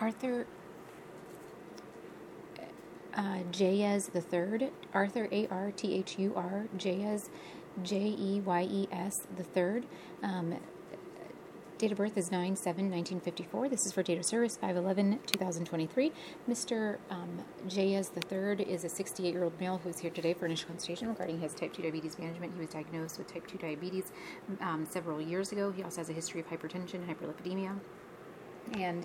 Arthur Jayes III, Arthur Arthur Jayes, Jeyes III. Date of birth is 9/7/1954. This is for date of service 5/11/2023. Mr. Jayes III is a 68-year-old male who is here today for initial consultation regarding his type 2 diabetes management. He was diagnosed with type 2 diabetes several years ago. He also has a history of hypertension, hyperlipidemia, and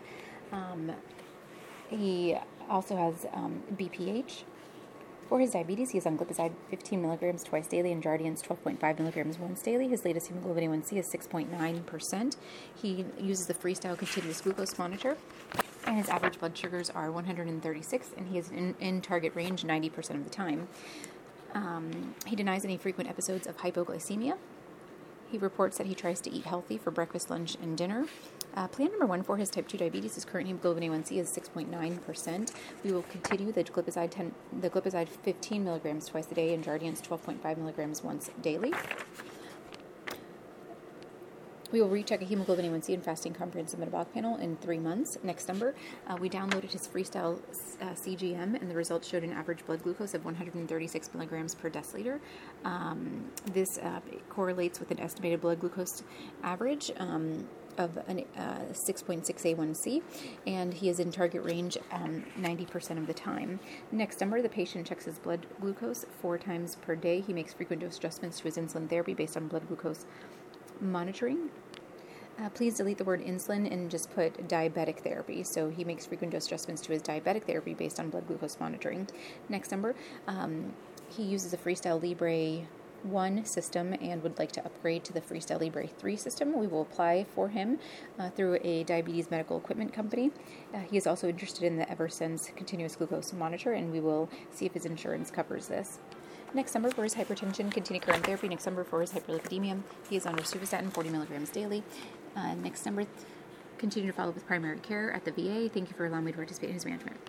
he also has BPH. For his diabetes, he is on glipizide 15 milligrams twice daily and Jardiance 12.5 milligrams once daily. His latest hemoglobin A1C is 6.9%. He uses the Freestyle continuous glucose monitor, and his average blood sugars are 136, and he is in target range 90% of the time. He denies any frequent episodes of hypoglycemia. He reports that he tries to eat healthy for breakfast, lunch, and dinner. Plan number 1 for his type 2 diabetes, his current hemoglobin A1C is 6.9%. We will continue the glipizide 15 milligrams twice a day and Jardiance 12.5 milligrams once daily. We will recheck a hemoglobin A1C and fasting comprehensive metabolic panel in 3 months. Next number, we downloaded his Freestyle CGM, and the results showed an average blood glucose of 136 milligrams per deciliter. This correlates with an estimated blood glucose average of 6.6 A1C, and he is in target range 90% of the time. Next number, the patient checks his blood glucose 4 times per day. He makes frequent dose adjustments to his insulin therapy based on blood glucose monitoring. Please delete the word insulin and just put diabetic therapy. So he makes frequent dose adjustments to his diabetic therapy based on blood glucose monitoring. Next number, he uses a Freestyle Libre 1 system and would like to upgrade to the Freestyle Libre 3 system. We will apply for him through a diabetes medical equipment company. He is also interested in the Eversense continuous glucose monitor, and we will see if his insurance covers this. Next number for his hypertension, continue current therapy. Next number for his hyperlipidemia, he is on rosuvastatin 40 milligrams daily. Next number, continue to follow up with primary care at the VA. Thank you for allowing me to participate in his management.